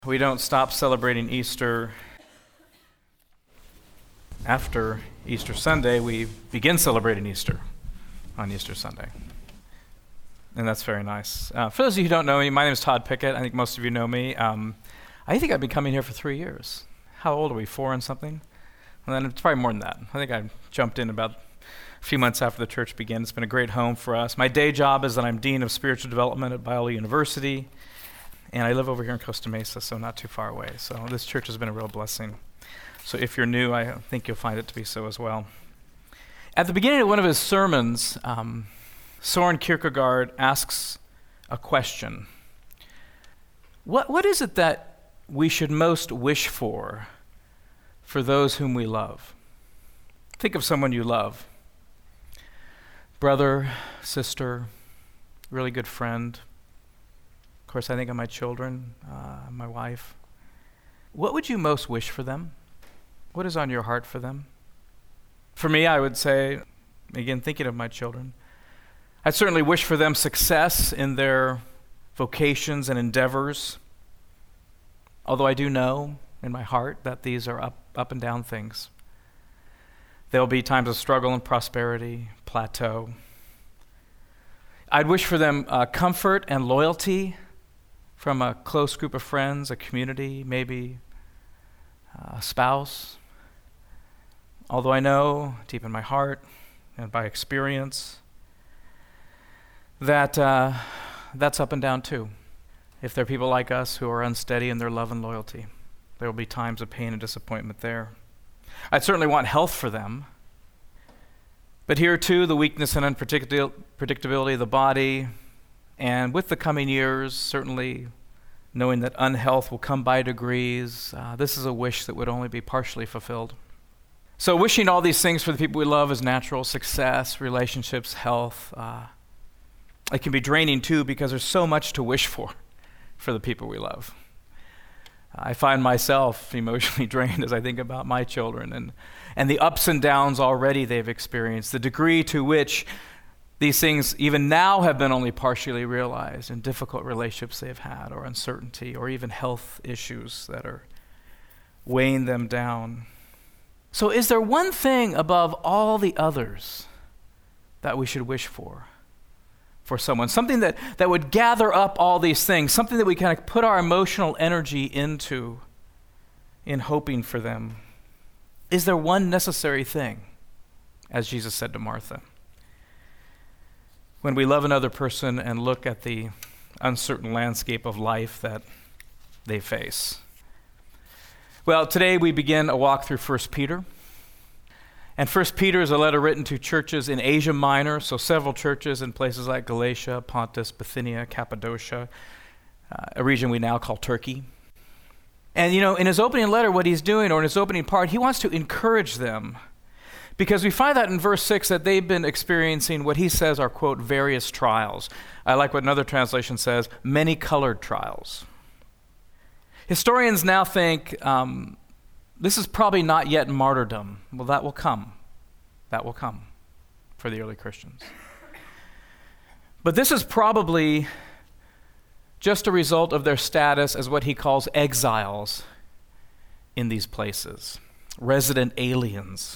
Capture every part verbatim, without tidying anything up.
We don't stop celebrating Easter after Easter Sunday. We begin celebrating Easter on Easter Sunday. And that's very nice. Uh, for those of you who don't know me, my name is Todd Pickett. I think most of you know me. Um, I think I've been coming here for three years. How old are we? Four and something? And then it's probably more than that. I think I jumped in about a few months after the church began. It's been a great home for us. My day job is that I'm Dean of Spiritual Development at Biola University. And I live over here in Costa Mesa, so not too far away. So this church has been a real blessing. So if you're new, I think you'll find it to be so as well. At the beginning of one of his sermons, um, Soren Kierkegaard asks a question. What What is it that we should most wish for for those whom we love? Think of someone you love. Brother, sister, really good friend. Of course, I think of my children, uh, my wife. What would you most wish for them? What is on your heart for them? For me, I would say, again, thinking of my children, I certainly wish for them success in their vocations and endeavors, although I do know in my heart that these are up, up and down things. There will be times of struggle and prosperity, plateau. I'd wish for them uh, comfort and loyalty from a close group of friends, a community, maybe a spouse. Although I know deep in my heart and by experience that uh, that's up and down too. If there are people like us who are unsteady in their love and loyalty, there will be times of pain and disappointment there. I'd certainly want health for them. But here too, the weakness and unpredictability of the body, and with the coming years, certainly knowing that unhealth will come by degrees, uh, this is a wish that would only be partially fulfilled. So wishing all these things for the people we love is natural: success, relationships, health. Uh, it can be draining too, because there's so much to wish for for the people we love. I find myself emotionally drained as I think about my children and, and the ups and downs already they've experienced, the degree to which these things even now have been only partially realized in difficult relationships they've had, or uncertainty, or even health issues that are weighing them down. So is there one thing above all the others that we should wish for? For someone, something that, that would gather up all these things, something that we kind of put our emotional energy into in hoping for them. Is there one necessary thing, as Jesus said to Martha? When we love another person and look at the uncertain landscape of life that they face. Well, today we begin a walk through First Peter. And First Peter is a letter written to churches in Asia Minor, so several churches in places like Galatia, Pontus, Bithynia, Cappadocia, uh, a region we now call Turkey. And you know, in his opening letter, what he's doing, or in his opening part, he wants to encourage them, because we find that in verse six that they've been experiencing what he says are, quote, various trials. I like what another translation says, many colored trials. Historians now think um, this is probably not yet martyrdom. Well, that will come. That will come for the early Christians. But this is probably just a result of their status as what he calls exiles in these places, resident aliens.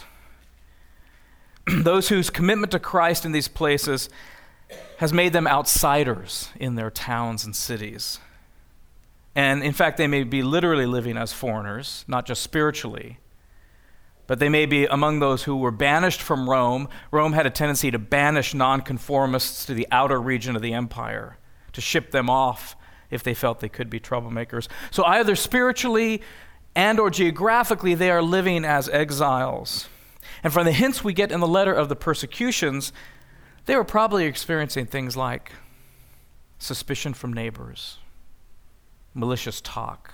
Those whose commitment to Christ in these places has made them outsiders in their towns and cities. And in fact, they may be literally living as foreigners, not just spiritually, but they may be among those who were banished from Rome. Rome had a tendency to banish nonconformists to the outer region of the empire, to ship them off if they felt they could be troublemakers. So either spiritually and or geographically, they are living as exiles. And from the hints we get in the letter of the persecutions, they were probably experiencing things like suspicion from neighbors, malicious talk,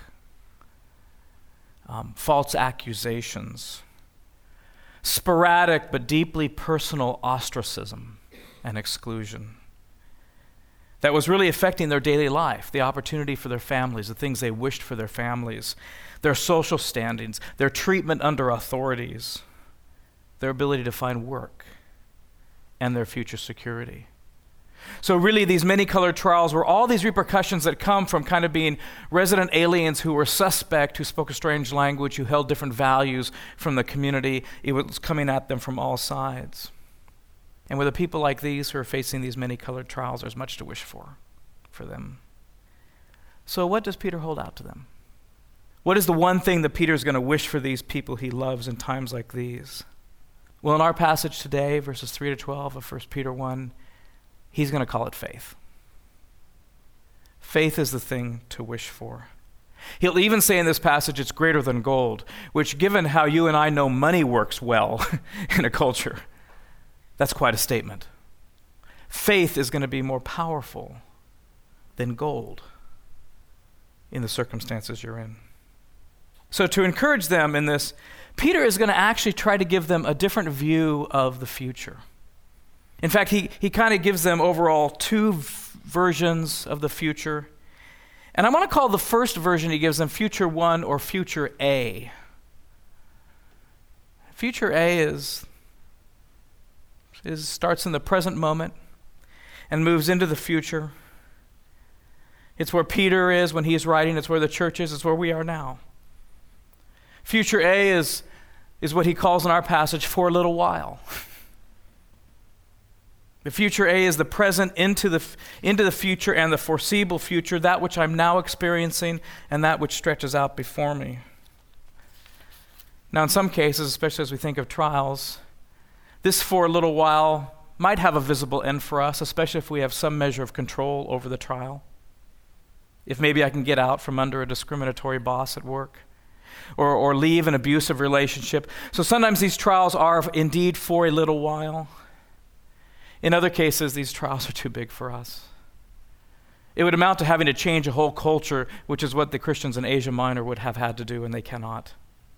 um, false accusations, sporadic but deeply personal ostracism and exclusion that was really affecting their daily life, the opportunity for their families, the things they wished for their families, their social standings, their treatment under authorities, their ability to find work, and their future security. So really these many-colored trials were all these repercussions that come from kind of being resident aliens who were suspect, who spoke a strange language, who held different values from the community. It was coming at them from all sides. And with the people like these who are facing these many-colored trials, there's much to wish for, for them. So what does Peter hold out to them? What is the one thing that Peter's going to wish for these people he loves in times like these? Well, in our passage today, verses three to twelve of First Peter one, he's going to call it faith. Faith is the thing to wish for. He'll even say in this passage it's greater than gold, which given how you and I know money works well in a culture, that's quite a statement. Faith is going to be more powerful than gold in the circumstances you're in. So to encourage them in this, Peter is going to actually try to give them a different view of the future. In fact, he, he kind of gives them overall two v- versions of the future. And I want to call the first version he gives them Future One or Future A. Future A is, is starts in the present moment and moves into the future. It's where Peter is when he's writing. It's where the church is. It's where we are now. Future A is, is what he calls in our passage, for a little while. The future A is the present into the, into the future and the foreseeable future, that which I'm now experiencing and that which stretches out before me. Now, in some cases, especially as we think of trials, this for a little while might have a visible end for us, especially if we have some measure of control over the trial. If maybe I can get out from under a discriminatory boss at work, or, or leave an abusive relationship. So sometimes these trials are indeed for a little while. In other cases, these trials are too big for us. It would amount to having to change a whole culture, which is what the Christians in Asia Minor would have had to do, and they cannot.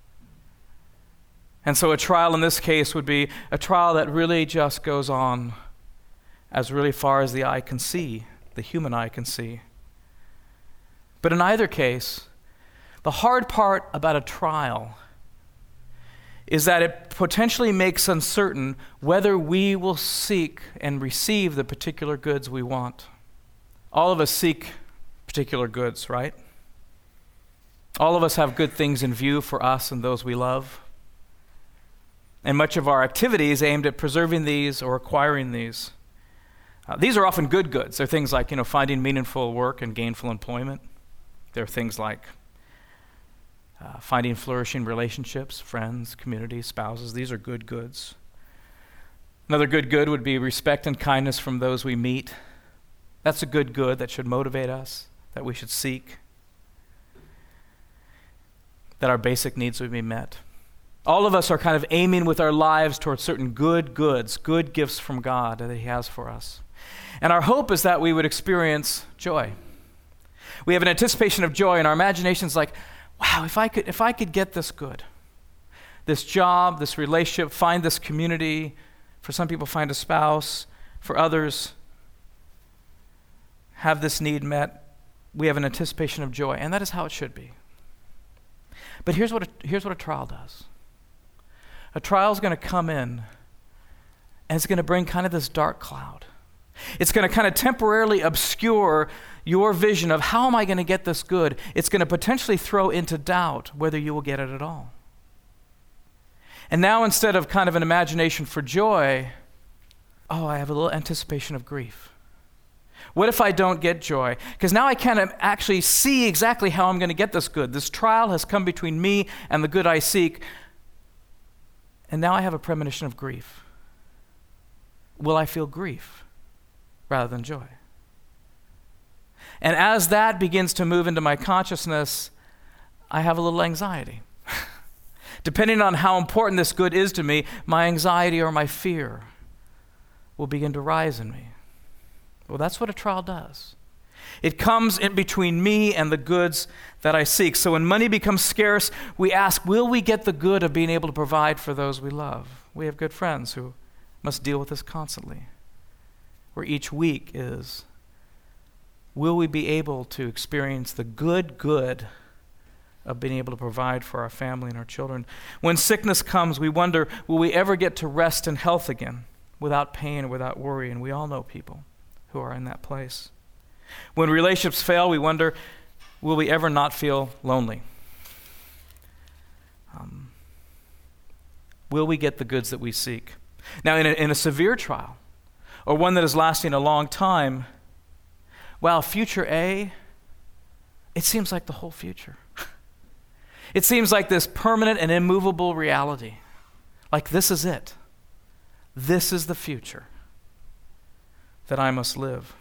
And so a trial in this case would be a trial that really just goes on as really far as the eye can see, the human eye can see. But in either case, the hard part about a trial is that it potentially makes uncertain whether we will seek and receive the particular goods we want. All of us seek particular goods, right? All of us have good things in view for us and those we love. And much of our activity is aimed at preserving these or acquiring these. Uh, these are often good goods. They're things like, you know, finding meaningful work and gainful employment. They're things like Uh, finding flourishing relationships, friends, community, spouses. These are good goods. Another good good would be respect and kindness from those we meet. That's a good good that should motivate us, that we should seek, that our basic needs would be met. All of us are kind of aiming with our lives towards certain good goods, good gifts from God that He has for us. And our hope is that we would experience joy. We have an anticipation of joy, and our imagination's like, wow, if I could if I could get this good, this job, this relationship, find this community, for some people find a spouse, for others have this need met, we have an anticipation of joy, and that is how it should be. But here's what a, here's what a trial does. A trial is going to come in, and it's going to bring kind of this dark cloud. It's going to kind of temporarily obscure your vision of how am I going to get this good. It's going to potentially throw into doubt whether you will get it at all. And now instead of kind of an imagination for joy, oh, I have a little anticipation of grief. What if I don't get joy? Because now I can't actually see exactly how I'm going to get this good. This trial has come between me and the good I seek. And now I have a premonition of grief. Will I feel grief rather than joy? And as that begins to move into my consciousness, I have a little anxiety. Depending on how important this good is to me, my anxiety or my fear will begin to rise in me. Well, that's what a trial does. It comes in between me and the goods that I seek. So when money becomes scarce, we ask, will we get the good of being able to provide for those we love? We have good friends who must deal with this constantly, where each week is, will we be able to experience the good good of being able to provide for our family and our children? When sickness comes, we wonder, will we ever get to rest in health again without pain or without worry? And we all know people who are in that place. When relationships fail, we wonder, will we ever not feel lonely? Um, will we get the goods that we seek? Now, in a, in a severe trial, or one that is lasting a long time, wow, future A, it seems like the whole future. It seems like this permanent and immovable reality. Like this is it. This is the future that I must live.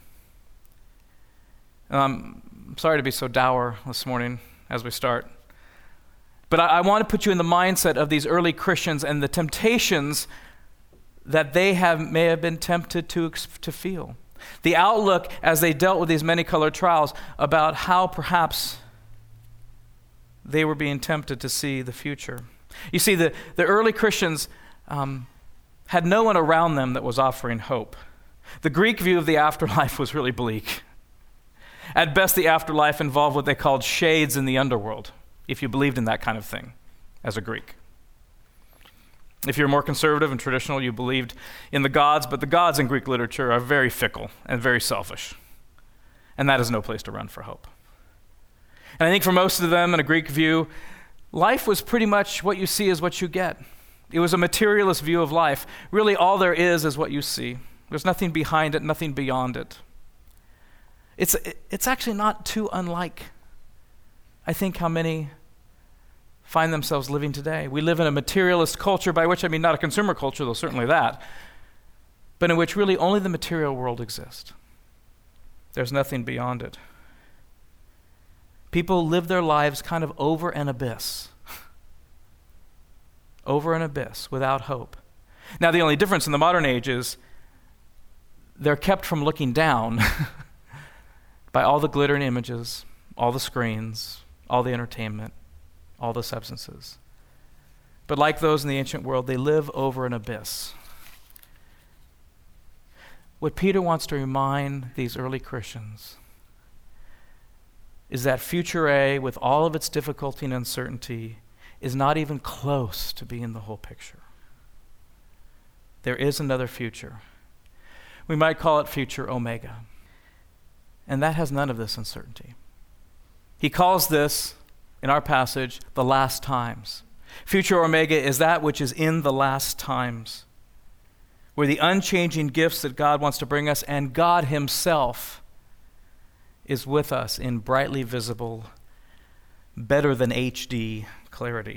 Um, I'm sorry to be so dour this morning as we start, but I, I want to put you in the mindset of these early Christians and the temptations that they have may have been tempted to, to feel. The outlook as they dealt with these many-colored trials about how perhaps they were being tempted to see the future. You see, the, the early Christians um, had no one around them that was offering hope. The Greek view of the afterlife was really bleak. At best, the afterlife involved what they called shades in the underworld, if you believed in that kind of thing as a Greek. If you're more conservative and traditional, you believed in the gods, but the gods in Greek literature are very fickle and very selfish. And that is no place to run for hope. And I think for most of them in a Greek view, life was pretty much what you see is what you get. It was a materialist view of life. Really, all there is is what you see. There's nothing behind it, nothing beyond it. It's, it's actually not too unlike, I think, how many find themselves living today. We live in a materialist culture, by which I mean not a consumer culture, though certainly that, but in which really only the material world exists. There's nothing beyond it. People live their lives kind of over an abyss. Over an abyss, without hope. Now, the only difference in the modern age is they're kept from looking down by all the glittering images, all the screens, all the entertainment, all the substances. But like those in the ancient world, they live over an abyss. What Peter wants to remind these early Christians is that future A, with all of its difficulty and uncertainty, is not even close to being the whole picture. There is another future. We might call it future Omega. And that has none of this uncertainty. He calls this, in our passage, the last times. Future Omega is that which is in the last times, where the unchanging gifts that God wants to bring us and God himself is with us in brightly visible, better than H D clarity.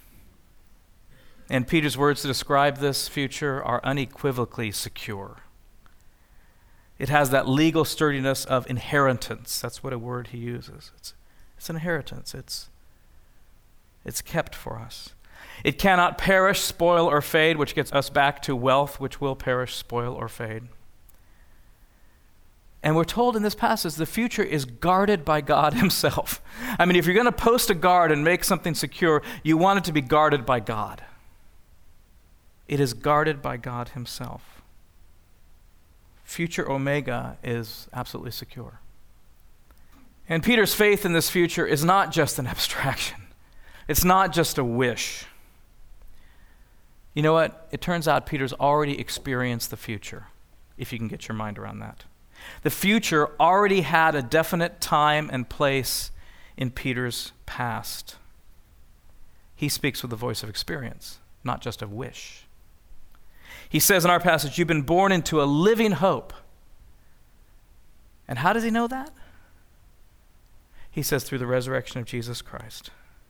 And Peter's words to describe this future are unequivocally secure. It has that legal sturdiness of inheritance. That's what a word he uses. It's, it's an inheritance. It's, it's kept for us. It cannot perish, spoil, or fade, which gets us back to wealth, which will perish, spoil, or fade. And we're told in this passage the future is guarded by God himself. I mean, if you're going to post a guard and make something secure, you want it to be guarded by God. It is guarded by God himself. Future Omega is absolutely secure. And Peter's faith in this future is not just an abstraction. It's not just a wish. You know what? It turns out Peter's already experienced the future, if you can get your mind around that. The future already had a definite time and place in Peter's past. He speaks with the voice of experience, not just a wish. He says in our passage, you've been born into a living hope. And how does he know that? He says through the resurrection of Jesus Christ.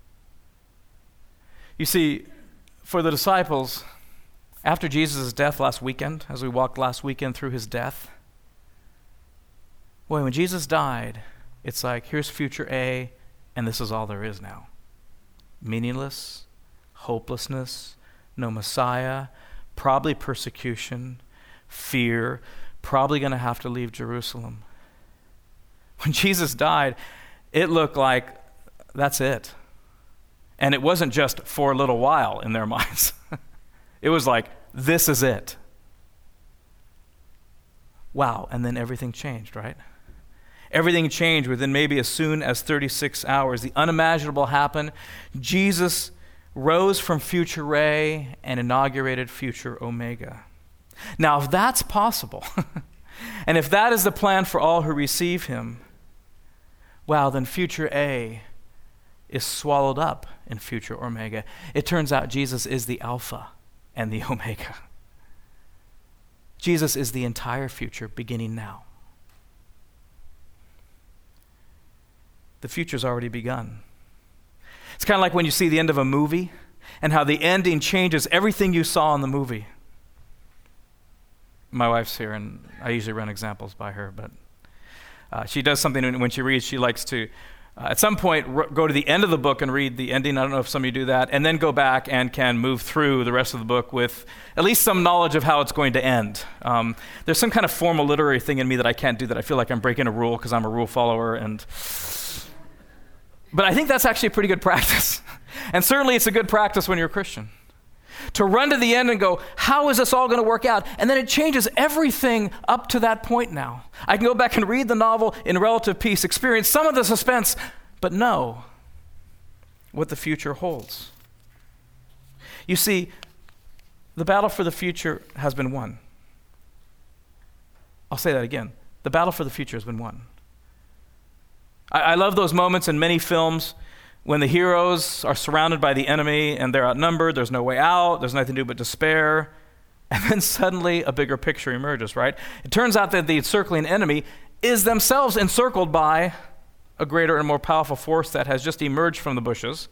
You see, for the disciples, after Jesus' death last weekend, as we walked last weekend through his death, boy, when Jesus died, it's like, here's future A, and this is all there is now. Meaningless, hopelessness, no Messiah, probably persecution, fear, probably going to have to leave Jerusalem. When Jesus died, it looked like that's it. And it wasn't just for a little while in their minds. It was like, this is it. Wow, and then everything changed, right? Everything changed within maybe as soon as thirty-six hours. The unimaginable happened. Jesus rose from future Ray and inaugurated future Omega. Now, if that's possible, And if that is the plan for all who receive him, wow, then future A is swallowed up in future Omega. It turns out Jesus is the Alpha and the Omega. Jesus is the entire future beginning now. The future's already begun. It's kind of like when you see the end of a movie and how the ending changes everything you saw in the movie. My wife's here, and I usually run examples by her, but uh, she does something when, when she reads. She likes to, uh, at some point, r- go to the end of the book and read the ending. I don't know if some of you do that, and then go back and can move through the rest of the book with at least some knowledge of how it's going to end. Um, there's some kind of formal literary thing in me that I can't do that. I feel like I'm breaking a rule because I'm a rule follower, and but I think that's actually a pretty good practice. And certainly it's a good practice when you're a Christian. To run to the end and go, how is this all going to work out? And then it changes everything up to that point now. I can go back and read the novel in relative peace, experience some of the suspense, but know what the future holds. You see, the battle for the future has been won. I'll say that again. The battle for the future has been won. I, I love those moments in many films when the heroes are surrounded by the enemy and they're outnumbered, there's no way out, there's nothing to do but despair, and then suddenly a bigger picture emerges, right? It turns out that the encircling enemy is themselves encircled by a greater and more powerful force that has just emerged from the bushes,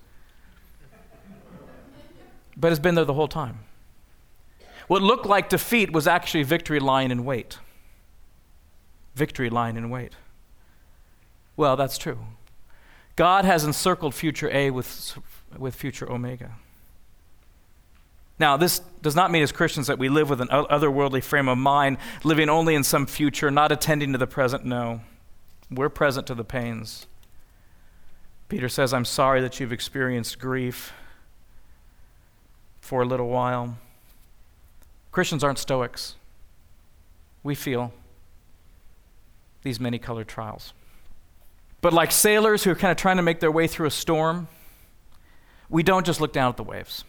but has been there the whole time. What looked like defeat was actually victory lying in wait. Victory lying in wait. Well, that's true. God has encircled future A with, with future Omega. Now, this does not mean as Christians that we live with an otherworldly frame of mind, living only in some future, not attending to the present. No, we're present to the pains. Peter says, I'm sorry that you've experienced grief for a little while. Christians aren't stoics. We feel these many-colored trials. But like sailors who are kind of trying to make their way through a storm, we don't just look down at the waves.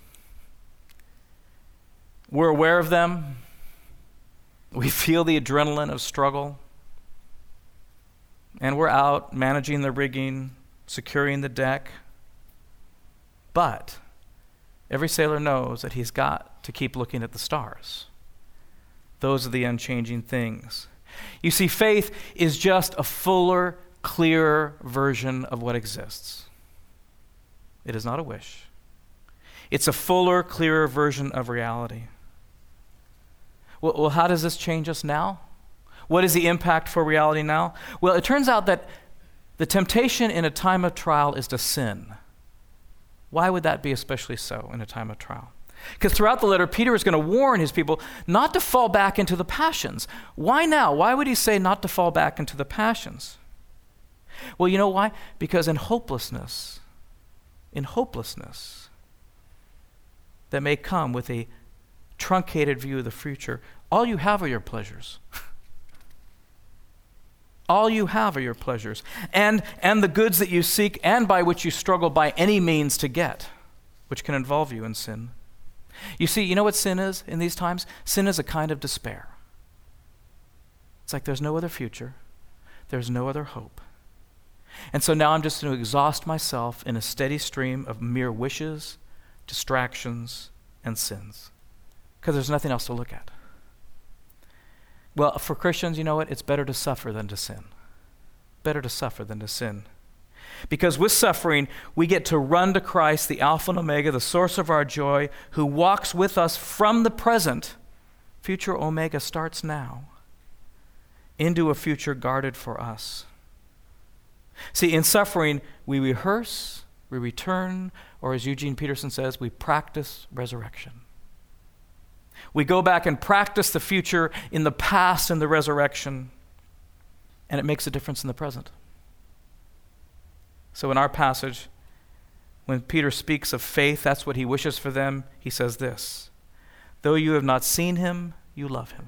We're aware of them. We feel the adrenaline of struggle. And we're out managing the rigging, securing the deck. But every sailor knows that he's got to keep looking at the stars. Those are the unchanging things. You see, faith is just a fuller, clearer version of what exists. It is not a wish. It's a fuller, clearer version of reality. Well, well, how does this change us now? What is the impact for reality now? Well, it turns out that the temptation in a time of trial is to sin. Why would that be especially so in a time of trial? Because throughout the letter, Peter is going to warn his people not to fall back into the passions. Why now? Why would he say not to fall back into the passions? Well, you know why? Because in hopelessness, in hopelessness that may come with a truncated view of the future, all you have are your pleasures. All you have are your pleasures, and, and the goods that you seek and by which you struggle by any means to get, which can involve you in sin. You see, you know what sin is in these times? Sin is a kind of despair. It's like there's no other future. There's no other hope. And so now I'm just going to exhaust myself in a steady stream of mere wishes, distractions, and sins. Because there's nothing else to look at. Well, for Christians, you know what? It's better to suffer than to sin. Better to suffer than to sin. Because with suffering, we get to run to Christ, the Alpha and Omega, the source of our joy, who walks with us from the present. Future Omega starts now, into a future guarded for us. See, in suffering, we rehearse, we return, or as Eugene Peterson says, we practice resurrection. We go back and practice the future in the past and the resurrection, and it makes a difference in the present. So in our passage, when Peter speaks of faith, that's what he wishes for them. He says this, though you have not seen him, you love him.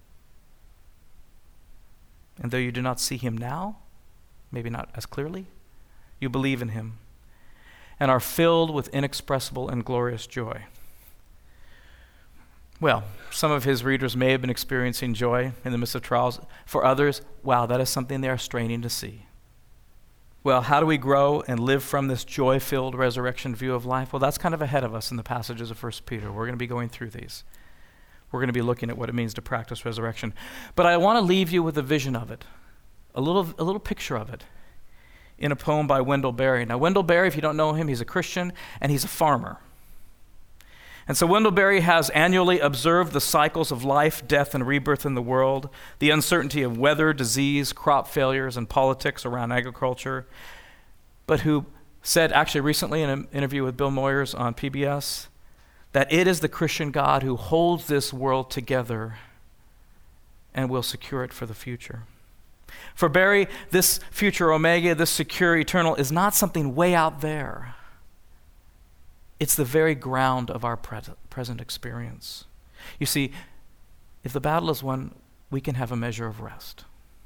And though you do not see him now, maybe not as clearly, you believe in him and are filled with inexpressible and glorious joy. Well, some of his readers may have been experiencing joy in the midst of trials. For others, wow, that is something they are straining to see. Well, how do we grow and live from this joy-filled resurrection view of life? Well, that's kind of ahead of us in the passages of First Peter. We're going to be going through these. We're going to be looking at what it means to practice resurrection. But I want to leave you with a vision of it, a little, a little picture of it, in a poem by Wendell Berry. Now, Wendell Berry, if you don't know him, he's a Christian and he's a farmer. And so Wendell Berry has annually observed the cycles of life, death, and rebirth in the world, the uncertainty of weather, disease, crop failures, and politics around agriculture, but who said actually recently in an interview with Bill Moyers on P B S that it is the Christian God who holds this world together and will secure it for the future. For Berry, this future omega, this secure eternal, is not something way out there. It's the very ground of our pres- present experience. You see, if the battle is won, we can have a measure of rest.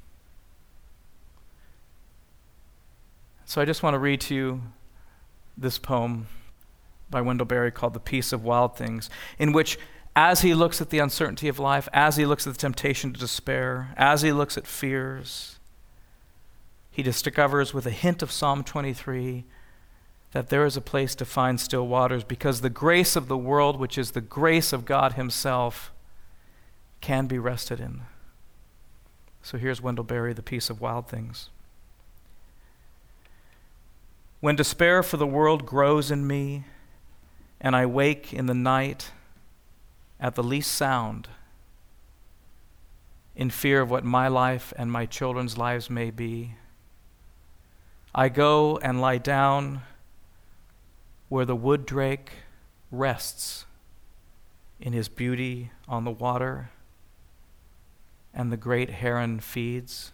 So I just want to read to you this poem by Wendell Berry called The Peace of Wild Things, in which as he looks at the uncertainty of life, as he looks at the temptation to despair, as he looks at fears, he discovers with a hint of Psalm twenty-three that there is a place to find still waters, because the grace of the world, which is the grace of God himself, can be rested in. So here's Wendell Berry, The Peace of Wild Things. When despair for the world grows in me, and I wake in the night at the least sound, in fear of what my life and my children's lives may be, I go and lie down where the wood drake rests in his beauty on the water and the great heron feeds.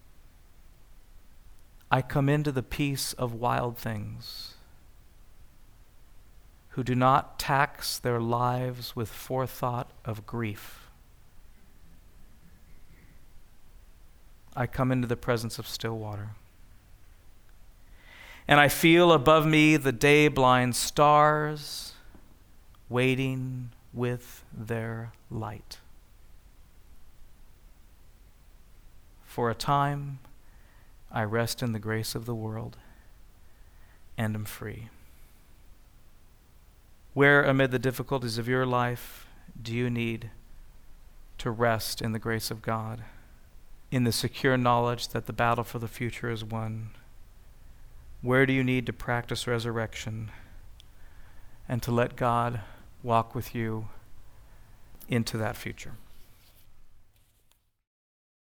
I come into the peace of wild things who do not tax their lives with forethought of grief. I come into the presence of still water. And I feel above me the day-blind stars waiting with their light. For a time, I rest in the grace of the world and am free. Where amid the difficulties of your life do you need to rest in the grace of God, in the secure knowledge that the battle for the future is won? Where do you need to practice resurrection and to let God walk with you into that future?